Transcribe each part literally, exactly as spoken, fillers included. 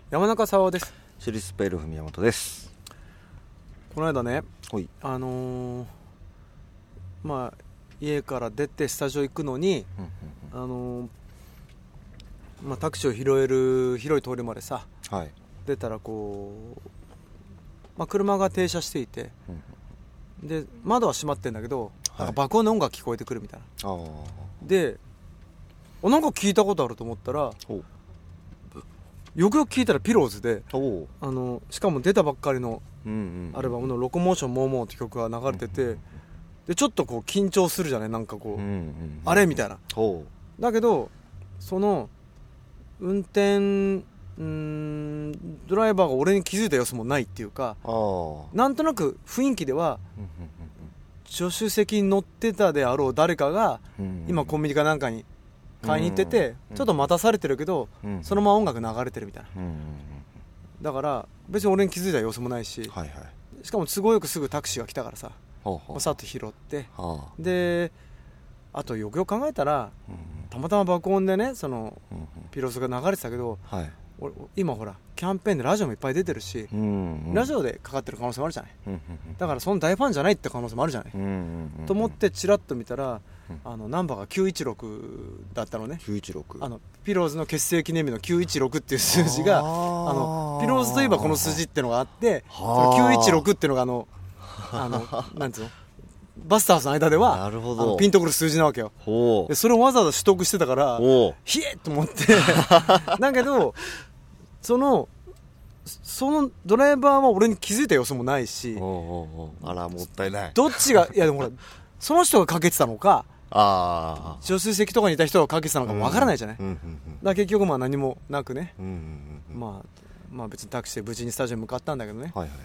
山中沙央です。 シリスペルフ宮本です。 この間ね、 はい、 あのー、まあ家から出てスタジオ行くのに、うんうんうん、あのー、まあ、タクシーを拾える広い通りまでさ、はい、出たらこう、まあ、車が停車していて、うんうん、で窓は閉まってんだけど、はい、なんか爆音の音楽聞こえてくるみたいな。あでおなんか聞いたことあると思ったら、よくよく聞いたらピローズで、あのしかも出たばっかりのアルバムのロコモーションモーモーって曲が流れてて、でちょっとこう緊張するじゃない、なんかこう、うんうんうん、あれみたいな。だけどその運転んードライバーが俺に気づいた様子もないっていうか、なんとなく雰囲気では助手席に乗ってたであろう誰かが今コンビニかなんかに買いに行ってて、ちょっと待たされてるけど、そのまま音楽流れてるみたいな。だから別に俺に気づいた様子もないし、はいはい、しかも都合よくすぐタクシーが来たからさ、さっと拾って、であとよくよく考えたら、たまたま爆音でね、そのピローズが流れてたけど、はい、俺今ほらキャンペーンでラジオもいっぱい出てるし、うんうん、ラジオでかかってる可能性もあるじゃない、うんうん、だからその大ファンじゃないって可能性もあるじゃない、うんうんうん、と思ってチラッと見たら、あのナンバーがきゅういちろくだったのね。きゅういちろく、あのピローズの結成記念日のきゅういちろくっていう数字が、あのピローズといえばこの数字っていうのがあって、そのきゅういちろくっていうのがあのあのなんつうの、バスターズの間ではなるほど、あのピンとくる数字なわけよ。でそれをわざわざ取得してたからひえっと思ってだけどそのそのドライバーは俺に気づいた様子もないし、おうおうおう、あらもったいない。どっちがいやでもほらその人がかけてたのか、あ助手席とかにいた人がかけてたのかわからないじゃない、うんうんうんうん、だから結局まあ何もなくね、うんうんうん、まあ、まあ別にタクシーで無事にスタジオに向かったんだけどね、はいはいはい、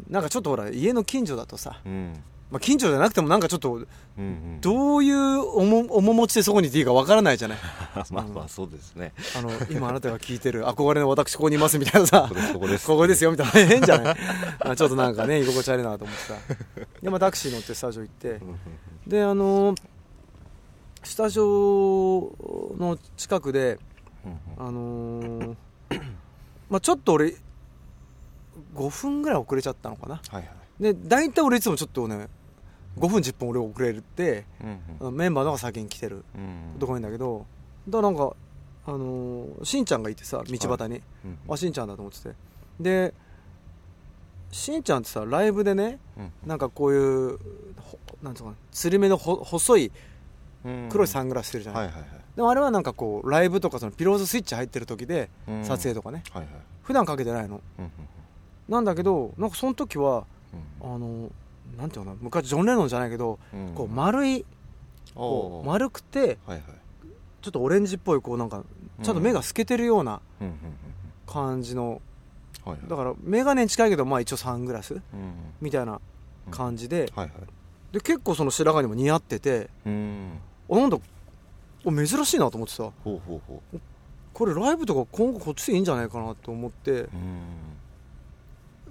なんかちょっとほら家の近所だとさ、うん、まあ、近所じゃなくてもなんかちょっと、うんうん、どういう面持ちでそこにいていいかわからないじゃないまあまあそうですね、あの今あなたが聞いてる憧れの私ここにいますみたいなさ、ここですここです、ここですよみたいな変じゃないちょっとなんかね居心地悪いなと思ってさ、で、まあ、タクシー乗ってスタジオ行ってで、あのー、スタジオの近くで、あのーまあ、ちょっと俺ごふんぐらい遅れちゃったのかな、はいはい、で大体俺いつもちょっとねごふんじゅっぷん俺遅れるって、うんうん、メンバーの方が先に来てるところなんだけど、だからなんか、あのー、しんちゃんがいてさ道端に、はい、うん、あしんちゃんだと思ってて、でしんちゃんってさライブでね、うん、なんかこういうなんつうかな、つり目のほ細い黒いサングラスしてるじゃない、うん、はいはいはい、でもあれはなんかこうライブとかそのピローズスイッチ入ってる時で、うん、撮影とかね、はいはい、普段かけてないの、うんうん、なんだけどなんかその時は、うん、あのなんていうのかな、昔ジョン・レノンじゃないけど、うん、こう丸いこう丸くて、はいはい、ちょっとオレンジっぽいこうなんかちゃんと目が透けてるような感じの、うんうんうん、だからメガネに近いけどまあ一応サングラス、うん、みたいな感じで、うん、はいはい、で結構その白髪にも似合ってて、うん、あなんだ珍しいなと思ってさ、ほうほうほう、これライブとか今後こっちでいいんじゃないかなと思って、うん、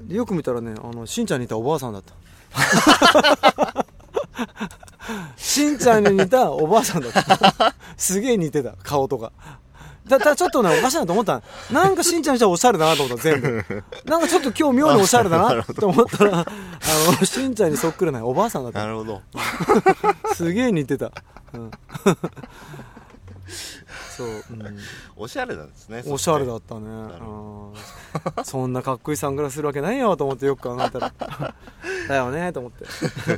でよく見たらね、あのしんちゃんに似たおばあさんだったしんちゃんに似たおばあさんだったすげえ似てた顔とかだったらちょっとねおかしいなと思った。なんかしんちゃんにしたらおしゃれだなと思った全部なんかちょっと今日妙におしゃれだなと思ったらあのしんちゃんにそっくりなおばあさんだった。なるほどすげえ似てた、うん、そう、うん、 おしゃれなんですね。 おしゃれだったね、うん、そんなかっこいいサングラスするわけないよと思ってよく考えたらだよねと思って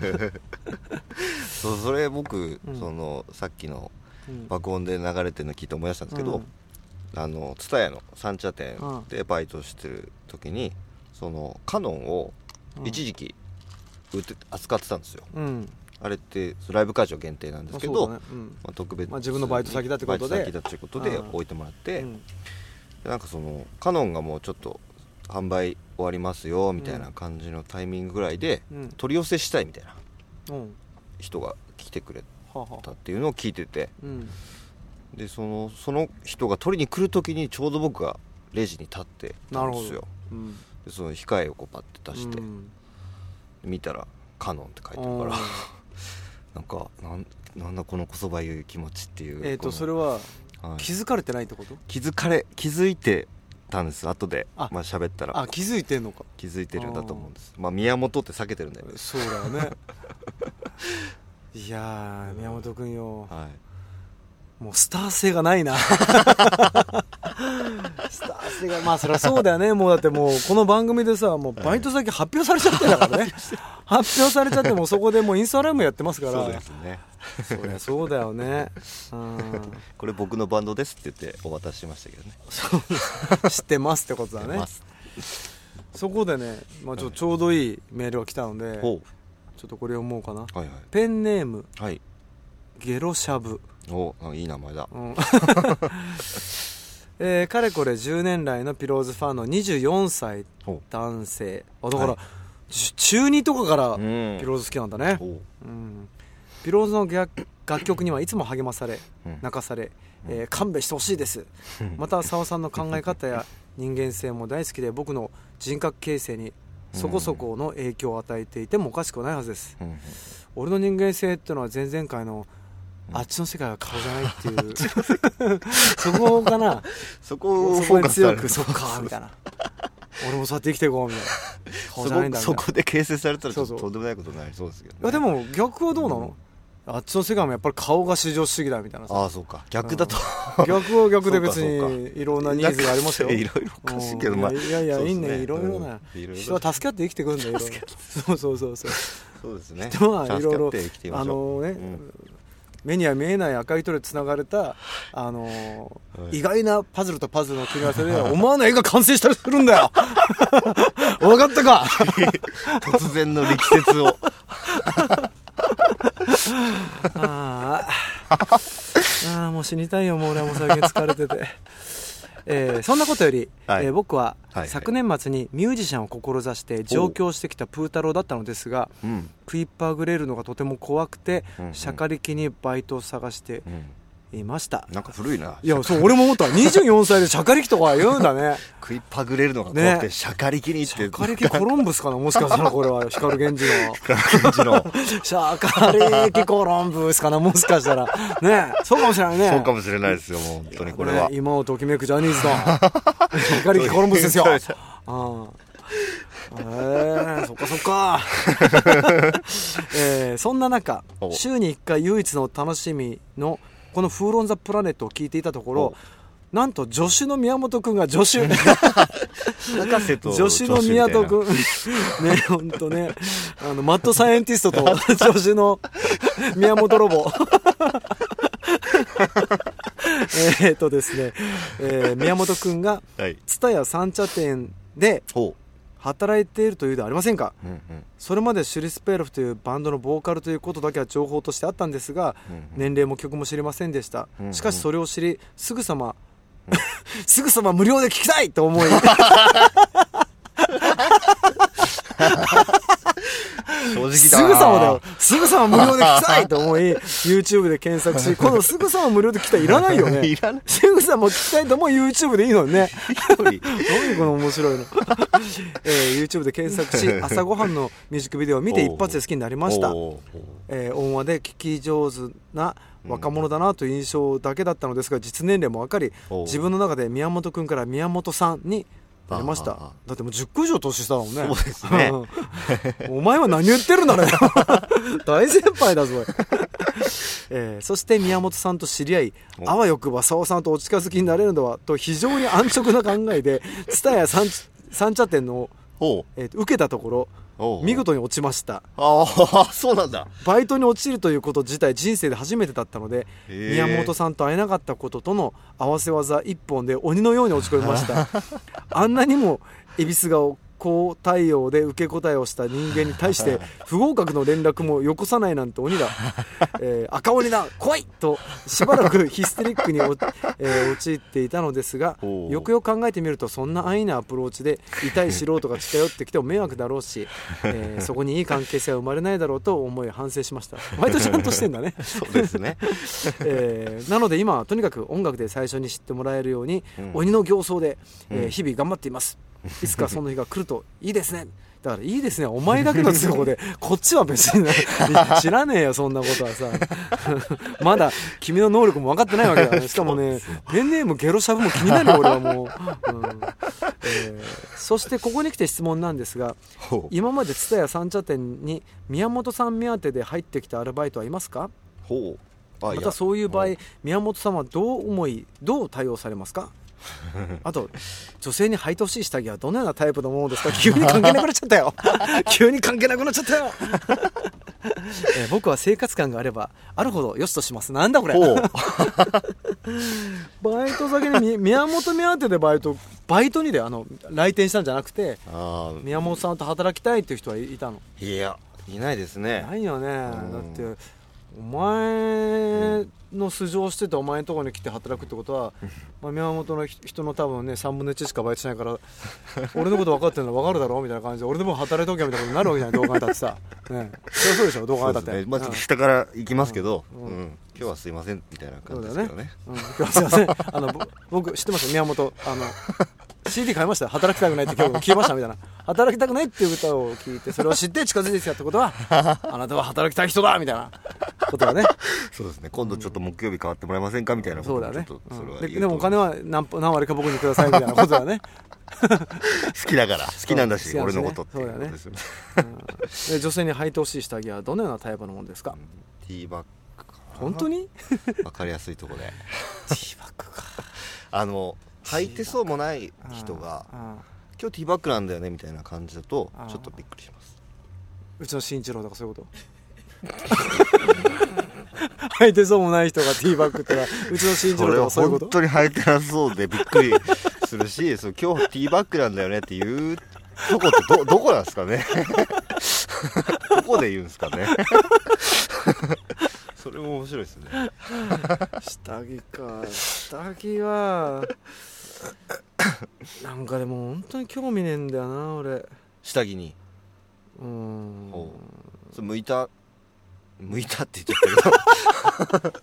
そう、それ僕、うん、そのさっきの爆音で流れてるの聞いて思い出したんですけど、うん、あの蔦屋の三茶店でバイトしてる時に、そのカノンを一時期売って扱ってたんですよ、うん、あれってライブ会場限定なんですけど、ね、うん、まあ、特別、 まあ、自分のバイト先だってことでバイト先だってことで置いてもらって、うん、でなんかそのカノンがもうちょっと販売終わりますよみたいな感じのタイミングぐらいで、うん、取り寄せしたいみたいな人が来てくれたっていうのを聞いてて、うん、でそのその人が取りに来る時にちょうど僕がレジに立ってたんですよ、うん、でその控えをこうパッて出して、うん、見たらカノンって書いてあるからなんかなん、なんだこのこそばゆい気持ちっていう、 えーとそれは気づかれてないってこと？ 気づかれ気づいてたんです。後であ、まあ喋ったらあ気づいてんのか気づいてるんだと思うんです。まあ宮本って避けてるんだよね。 そうだよねいやー宮本くんよ、はい、もうスター性がないなスター性がまあそりゃそうだよね。もうだってもうこの番組でさもうバイト先発表されちゃってるんだからね発表されちゃってもそこでもうインスタライブやってますから。 そうですねそりゃそうだよねうん、 これ僕のバンドですって言ってお渡ししましたけどねそう知ってますってことだねそこでね、まあ、ちょ、ちょうどいいメールが来たので、はい、ちょっとこれ読もうかな、はいはい、ペンネーム、はい、ゲロシャブ。 おいい名前だ、うんえー、かれこれじゅうねん来のピローズファンのにじゅうよんさい男性。あだから、はい、中にとかからピローズ好きなんだね、うん、ピローズの楽曲にはいつも励まされ、うん、泣かされ、えー、勘弁してほしいですまた澤さんの考え方や人間性も大好きで僕の人格形成にそこそこの影響を与えていてもおかしくないはずです、うん、俺の人間性っていうのは前々回のあっちの世界は顔じゃないっていうそこかなそこをフォーカスされるそこかみたいな俺もそうやって生きていこうみたいな顔じゃないんだみたいなそ, そこで形成されたらちょっととんでもないことになりそうですけど、ね、 いやでも逆はどうなの、うん、あっちの世界もやっぱり顔が至上主義だみたいな。 ああそうか逆だと、 うん、逆は逆で別にいろんなニーズがありますよいろいろおかしいけど、まあ、 いやいやいいねいろいろな人は助け合って生きてくるんだよそうそうそうそうそうですね人はいろいろあのね、うん目には見えない赤い糸でつながれた、あのーはい、意外なパズルとパズルの組み合わせで思わない絵が完成したりするんだよ分かったか突然の力説をああもう死にたいよもう俺はもう最近疲れててえー、そんなことより、はいえー、僕は昨年末にミュージシャンを志して上京してきたプー太郎だったのですが、うん、食いっぱぐれるのがとても怖くて、うんうん、シャカリキにバイトを探していました、 うん、なんか古いな。 いやそう俺も思ったにじゅうよんさいでシャカリキとか言うんだね食いっぱぐれるのが怖くて、ね、シャカリキにってシャカリキコロンブスかなもしかしたらこれは光源氏の光源氏のシャカリキコロンブスかなもしかしたらねそうかもしれないね。 そうかもしれないですよもう本当にこれは、 ね、今をときめくジャニーズのシャカリキコロンブスですよあえー、そっかそっか、えー、そんな中週にいっかい唯一の楽しみのこのフーロンザプラネットを聞いていたところなんと助手の宮本くんが助手博士と助手の宮本くんね本当ねあのマッドサイエンティストと助手の宮本ロボえっとですね、えー、宮本くんが蔦屋三茶店で働いているというではありませんか、うんうん、それまでシュリスペルフというバンドのボーカルということだけは情報としてあったんですが、うんうん、年齢も曲も知りませんでした、うんうん、しかしそれを知りすぐさま、うん、すぐさま無料で聴きたいと思い正直だすぐさまだよすぐさま無料で聞きたいと思いYouTube で検索しこのすぐさま無料で聞きたいいらないよねいらないすぐさま聞きたいと思う YouTube でいいのにねどういうこの面白いの、えー、YouTube で検索し朝ごはんのミュージックビデオを見て一発で好きになりました、えー、音話で聞き上手な若者だなという印象だけだったのですが実年齢も分かり自分の中で宮本くんから宮本さんになりました。だってもうじゅっこ以上年下だもんね。 そうですねお前は何言ってるんだね大先輩だぞ、えー、そして宮本さんと知り合いあわよくば澤さんとお近づきになれるのはと非常に安直な考えで蔦屋三, 三茶店の、えー、受けたところ見事に落ちました。 ああそうなんだ。 バイトに落ちるということ自体人生で初めてだったので宮本さんと会えなかったこととの合わせ技一本で鬼のように落ち込みましたあんなにも恵比寿顔高対応で受け答えをした人間に対して不合格の連絡もよこさないなんて鬼だ、えー、赤鬼だ来いとしばらくヒステリックに、えー、陥っていたのですがよくよく考えてみるとそんな安易なアプローチで痛い素人が近寄ってきても迷惑だろうし、えー、そこにいい関係性は生まれないだろうと思い反省しました。割とちゃんとしてんだねそうですね、 えー、なので今はとにかく音楽で最初に知ってもらえるように、うん、鬼の形相で、えー、日々頑張っています。いつかその日が来るといいですね。 だからいいですね、お前だけの都合でこっちは別に知らねえよそんなことはさまだ君の能力も分かってないわけだから、ね、しかもねペンネームゲロシャブも気になるよ俺はもう、うんえー、そしてここに来て質問なんですが、今まで蔦屋三茶店に宮本さん目当てで入ってきたアルバイトはいますか？ ほう。あ、 またそういう場合宮本さんはどう思いどう対応されますか？あと女性に履いてほしい下着はどのようなタイプのものですか？急に関係なくなっちゃったよ急に関係なくなっちゃったよえー、僕は生活感があればあるほどよしとします。なんだこれバイト先に宮本目当てでバイトバイトにであの来店したんじゃなくて、あ宮本さんと働きたいっていう人はいたの？ いやいないですね。 ないよね。だってお前の素性をしててお前のところに来て働くってことは、まあ、宮本の人の多分ねさんぶんのいちしかバイトしないから俺のこと分かってるの分かるだろうみたいな感じで俺でも働いとけみたいなことになるわけじゃない、動画に立ってさ、ね、そりゃそうでしょ動画に立って、 ね、まあ、ちょっと下から行きますけど、うんうんうん、今日はすいませんみたいな感じですけどね、 うん、今日はすいませんあの僕知ってますよ宮本あのシーディー 買いました。働きたくないって今日聞きましたみたいな働きたくないっていう歌を聞いてそれを知って近づいてきたってことはあなたは働きたい人だみたいなことだねそうですね。今度ちょっと木曜日変わってもらえませんかみたいなことをちょっとそれは言うと、 そうだね、うん、で, でもお金は 何, 何割か僕にくださいみたいなことだね好きだから好きなんだし、ね、俺のことっていうことですよね。 そうだね、うん、で女性に履いてほしい下着はどのようなタイプのものですか？ ティーバッグかな。 本当に分かりやすいところでティーバッグかあの履いてそうもない人が今日ティーバッグなんだよねみたいな感じだとちょっとびっくりします。 うちの慎一郎とかそういうこと履いてそうもない人がティーバッグってのはうちの慎一郎とかそういうこと。 本当に履いてなそうでびっくりするしそう今日ティーバッグなんだよねっていうとこって ど, どこなんですかねどこで言うんですかねそれも面白いですね下着か。下着はなんかでも本当に興味ねえんだよな俺下着に。 うーんおそれ向いた向いたって言っちゃったけど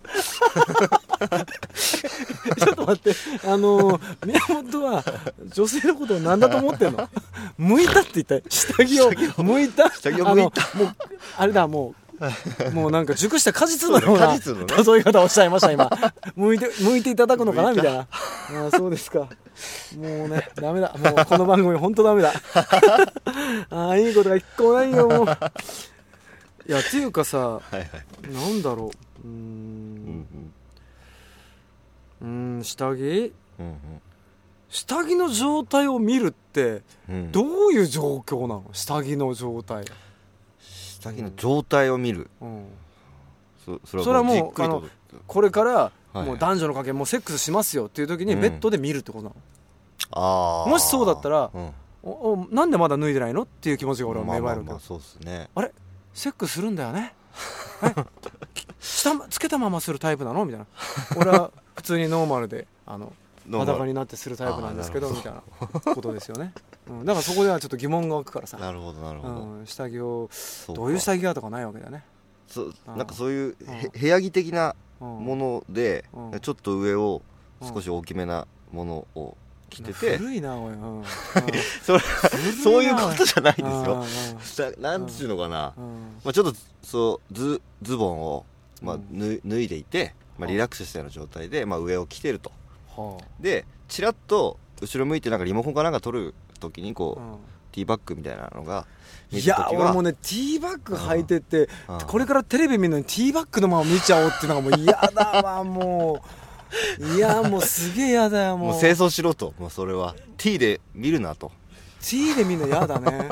ちょっと待ってあのー、宮本は女性のことを何だと思ってんの向いたって言った下着を向いた下着を向いたあのもうあれだもうもうなんか熟した果実のような果実のね例え方をおっしゃいました今向いて向いていただくのかなみたいな。ああそうですか。もうねダメだもうこの番組本当ダメだああいいことが一個もないよもういやっていうかさ、はいはい、なんだろううーん、うんうん、うーん下着、うんうん、下着の状態を見るってどういう状況なの？下着の状態下着の状態を見る、うん、 そ, それはもうあのこれからもう男女の関係もうセックスしますよっていう時にベッドで見るってことなの、 うん、あもしそうだったら、うん、おおなんでまだ脱いでないのっていう気持ちが俺は芽生えるんだよ、まあまあまあそうですね、あれセックスするんだよね下つけたままするタイプなのみたいな俺は普通にノーマルであの裸になってするタイプなんですけどみたいなことですよね、うん、だからそこではちょっと疑問が湧くからさ。なるほどなるほど、うん、下着をどういう下着がとかないわけだね。 そなんかそういう部屋着的なもので、うん、ちょっと上を少し大きめなものを着てて、 古いなおい、うん、 それそういうことじゃないですよ。なんていうのかな、まあ、ちょっとそうズ、ズボンを、まあ、脱いでいて、まあ、リラックスしたような状態で、まあ、上を着てると、はあ、でチラッと後ろ向いてなんかリモコンかなんか取る時にこう、うん、ティーバッグみたいなのが見る時は、いや俺もねティーバッグ履いてて、うん、これからテレビ見るのにティーバッグのまま見ちゃおうっていうのがもう嫌だわもういやもうすげえ嫌だよもう。 もう清掃しろと、もうそれは T で見るなと。 T で見るの嫌だね、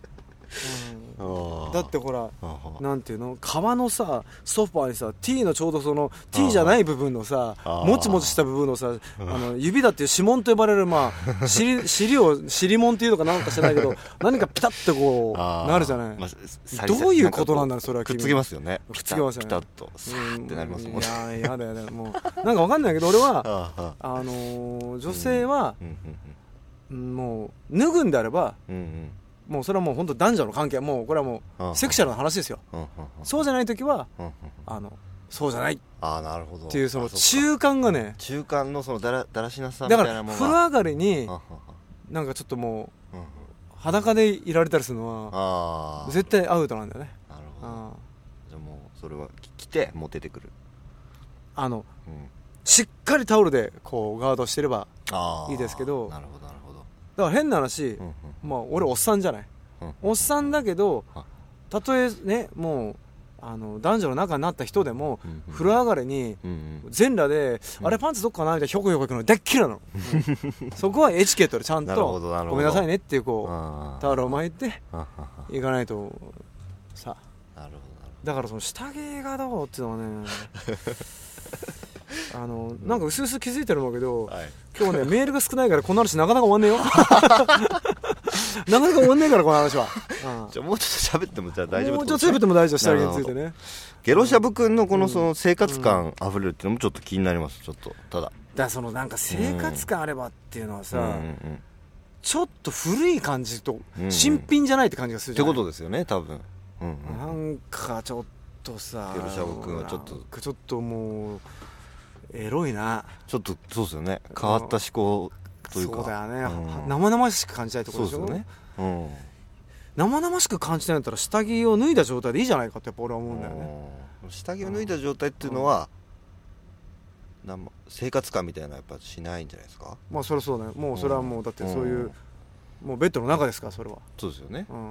うん、だってほらなんていうの革のさソファーにさ T のちょうどその T じゃない部分のさもちもちした部分のさあの指だっていう指紋と呼ばれるまあ 尻, 尻を尻紋っていうのかなんか知らないけど何かピタッとこうなるじゃない、まあ、どういうことなんだろうそれは。 くっつけますよね。 くっつけますよね。 ピタッとスーってなりますもんね。 いややだやだもうなんかわかんないけど俺はあのー、女性は、うん、もう脱ぐんであれば、うんうんもうそれはもう本当男女の関係もうこれはもうセクシャルな話ですよ。そうじゃない時はあのそうじゃないっていうその中間がね、 中間のそのだらだらしなさみたいなものがだから風呂上がりになんかちょっともう裸でいられたりするのは絶対アウトなんだよね。 なるほど。あじゃあもうそれは着てもう出てくる。 あの、うん、しっかりタオルでこうガードしてればいいですけど。 なるほどなるほど。 だから変な話、うんうん、まあ俺おっさんじゃない、うんうん、おっさんだけどたとえねもうあの男女の仲になった人でも、うんうん、風呂上がりに、うんうん、全裸で、うん、あれパンツどっかなみたいなひょこひょこ行くのでっきりなの、うん、そこはエチケットでちゃんとごめんなさいねっていうこうタオルを巻いて行かないとさ。なるほど。だからその下着がどうっていうのはねあのなんか薄々気づいてるんだけど、はい、今日ねメールが少ないからこの話なかなか終わんねえよなかなか終わんねえからこの話は、 うん、じゃあもうちょっと喋ってもじゃあ大丈夫。 もうちょっと喋っても大丈夫。下着についてね。 ゲロシャブ君のこのその生活感あふれるっていうのもちょっと気になります。ちょっとただだからそのなんか生活感あればっていうのはさ、うんうんうん、ちょっと古い感じと新品じゃないって感じがするじゃない、 ってことですよね多分、うんうん、 なんかちょっとさゲロシャブ君はちょっとちょっともうエロいな。 ちょっとそうですよね。変わった思考というか。 そうだよね、うん、生々しく感じたいってことでしょ。そうですよね、うん、生々しく感じたいんだったら下着を脱いだ状態でいいじゃないかってやっぱ俺は思うんだよね。 下着を脱いだ状態っていうのは、うん、生活感みたいなのはやっぱしないんじゃないですか。まあそれはそうね。もうそれはもうだってそういう、うん、もうベッドの中ですからそれは。 そうですよね、うんうんうん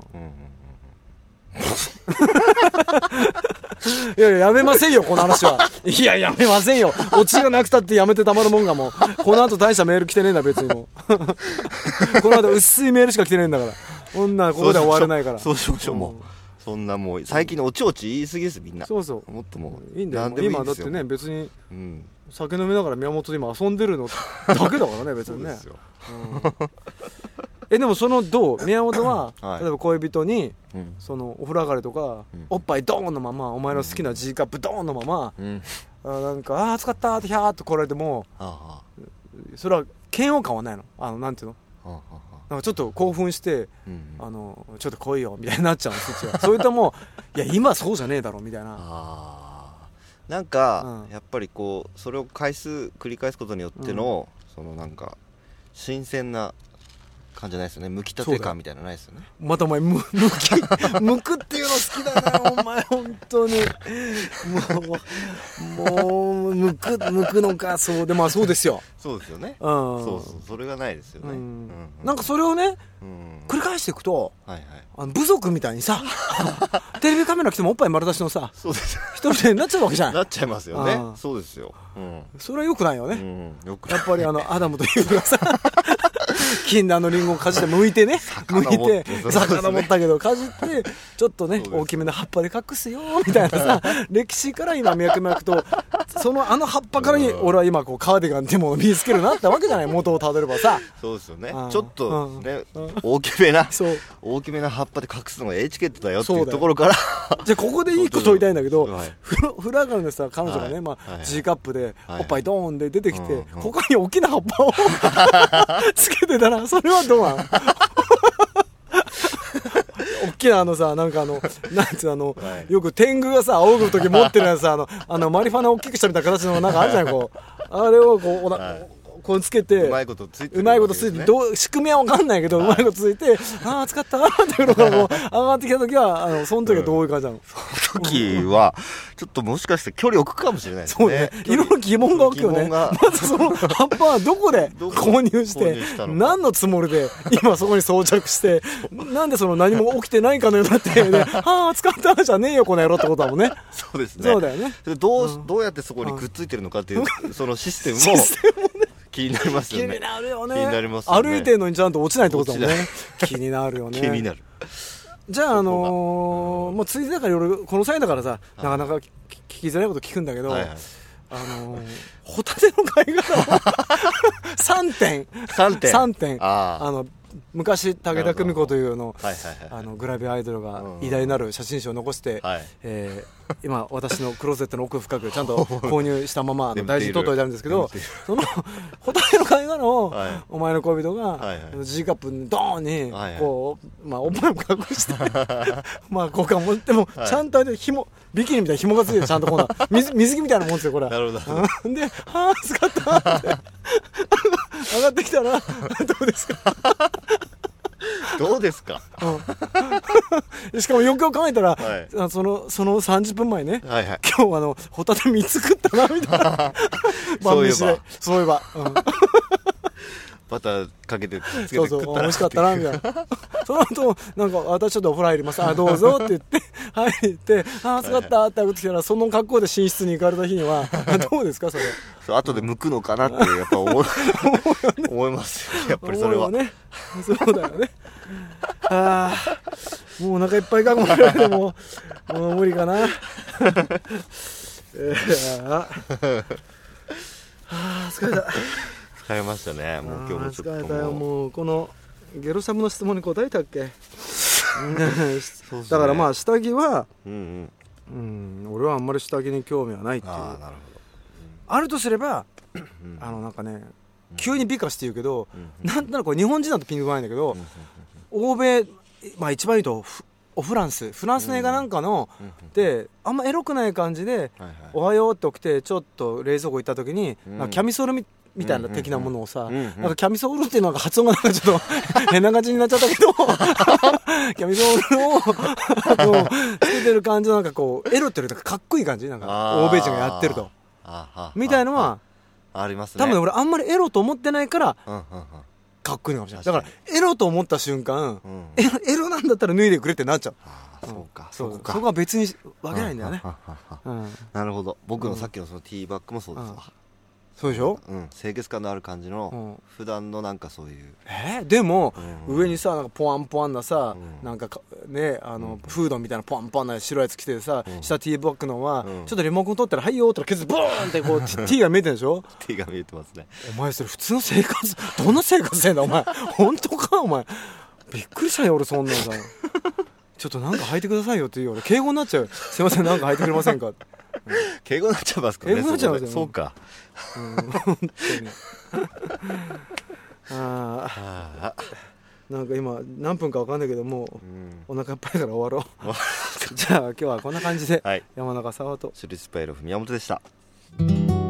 いやいややめませんよこの話は。いややめませんよ。オチがなくたってやめてたまるもんがもうこの後大したメール来てねえんだ別にもうこの後薄いメールしか来てねえんだからこんなここでは終われないから。 そうしましょう。もうそんなもう最近のおちおち言い過ぎですみんな。 そうそうもっともういいんだよ。もう今だってね別に、うん、酒飲みながら宮本で今遊んでるのだけだからね別にね。そうですよ、うんえでもそのどう宮本は、はい、例えば恋人に、うん、そのお風呂上がりとか、うん、おっぱいドーンのままお前の好きな G カップドーンのまま、うん、あなんかあー暑かったってヒャーって来られても、うん、それは嫌悪感はないの。あのなんていうの、うん、なんかちょっと興奮して、うん、あのちょっと来いよみたいになっちゃうのそっちは。それともいや今そうじゃねえだろみたいな。 あなんか、うん、やっぱりこうそれを回数繰り返すことによっての、うん、そのなんか新鮮な感じないですよね。剥きたて感みたいなのないですよね。 またお前むむきむくっていうの好きだなお前本当にもうもうむくむくのか。そうでまあそうですよ。 そうですよね、うん、そうそうそれがないですよね、うんうん、 なんかそれをね、うん、繰り返していくと、はいはい、あの部族みたいにさテレビカメラ来てもおっぱい丸出しのさそうです一人でなっちゃうわけじゃない。 なっちゃいますよね。そうですよ、うん、 それは良くないよね、うん、よくやっぱりあのアダムとイブがさ禁断のリンゴをかじって剥いてね剥いて遡ったけどかじってちょっとね大きめの葉っぱで隠すよみたいなさ歴史から今脈々とそのあの葉っぱからに俺は今こうカーディガンっていうものを身につけるなってわけじゃない。元をたどればさそうですよね。ちょっとね大きめな大きめな葉っぱで隠すのがエチケットだよっていうところからじゃあここでいいこと言いたいんだけど風呂上がりでさ彼女がねまあ G カップでおっぱいドーンで出てきて他に大きな葉っぱをつけてたらそれはどうなん大きなあのさなんかあのなんつうあの、はい、よく天狗がさ仰ぐ時持ってるやつさあのあのマリファナ大きくしたみたいな形のなんかあるじゃないこうあれをこうおな、はいこうつけてうまいことついてうまいことついてどう仕組みは分かんないけど、はい、うまいことついてああ使ったなっていうのがこう上がってきた時はあのその時はどういう感じなの、うん、 その時はちょっともしかして距離置くかもしれないですね。 そうねいろいろ疑問が起きるよね。まずその葉っぱはどこで購入して何のつもりで今そこに装着してなんでその何も起きてないかのようになってでああ使ったじゃねえよこの野郎ってことだもんね。 そうですね。 そうだよね。 どう、うん、どうやってそこにくっついてるのかっていう、うん、そのシステムも気になりますよね。 気になるよね。 気になりますよね。 歩いてるのにちゃんと落ちないってことだもんね。気になるよね。 気になる。 じゃああのー、もうついでだから俺この際だからさ、なかなか聞きづらいこと聞くんだけど、はいはい、あのー、ホタテの貝殻をさんてんさんてんさんてんああの昔武田久美子というの、はいはいはい、あのグラビアアイドルが偉大なる写真集を残して、はいえー、今私のクローゼットの奥深くちゃんと購入したまま大事に取っておいてあるんですけどそのホタテの貝殻を、はい、お前の恋人が、はいはい、G カップにドーンに、はいはい、こう、まあ、おっぱいも隠してまあ交換もでも、はい、ちゃんと紐ビキニみたいな紐がついてちゃんとこんな 水, 水着みたいなもんですよこれ。 なるほどではぁ使ったって上がってきたらどうですかどうですか、 うん、しかもよくよく考えたら、 はい、 そのそのさんじゅっぷんまえね、 はいはい、 今日あのホタテみっつ食ったなみたいな晩飯でそういえば、うん、 バターかけてつけて食ったら、 そうそう美味しかったなみたいなその後なんか私ちょっとお風呂入りますあどうぞって言って入ってあ暑かったって上がってきたらその格好で寝室に行かれた日にはどうですかそれそう後で剥くのかなってやっぱ思う思いますよやっぱりそれはねそうだよねああもうお腹いっぱいかもしれないもうもう無理かなえー、ああ疲れた疲れましたねもう今日もちょっともう疲れたよもうこのゲロサムの質問に答えたっけそう、ね、だからまあ下着は、うんうん、俺はあんまり下着に興味はないっていうあ, なるほど、うん、あるとすればあのなんかね急に美化して言うけど、うん、なんとなく日本人だとピンクがないんだけど、うん、欧米、まあ、一番言うとおフランスフランスの映画なんかの、うん、であんまエロくない感じで、はいはい、おはようって起きてちょっと冷蔵庫行った時に、うん、キャミソールみみたいな的なものをさ、うんうんうん、なんかキャミソールっていうのが発音がなんかちょっと変な感じになっちゃったけどキャミソールをつけてる感じのなんかこうエロってるとかっこいい感じなんか欧米人がやってるとみたいのはありますね。 多分俺あんまりエロと思ってないからかっこいいのかもしれない。だからエロと思った瞬間、うん、エロ、エロなんだったら脱いでくれってなっちゃう。 ああ、そうか、 そうか。そこは別に分けないんだよね。 うん、なるほど。僕のさっきのそのティーバッグもそうですわ。うんそうでしょ、 うん、清潔感のある感じの、うん、普段のなんかそういうえー、でも、うん、上にさなんかポワンポワンなさ、うん、なんかねあの、うん、フードみたいなポワンポワンな白いやつ着てさ、うん、下ティーバッグのは、うん、ちょっとリモコン取ったらはいよーってケツボーンってこうティーが見えてるでしょティーが見えてますね。 お前それ普通の生活どんな生活してんだお前本当かお前びっくりしたよ俺そんなんさちょっとなんか履いてくださいよって言うよ俺敬語になっちゃうすいませんなんか履いてくれませんかうん、敬語になっちゃいますかね。 敬語になっちゃいますよね。 そうか。 うん、本当に。ああ。なんか今何分か分かんないけどもう、うん、お腹いっぱいから終わろう。じゃあ今日はこんな感じで、はい、山中沢とシュリスパイロフ宮本でした。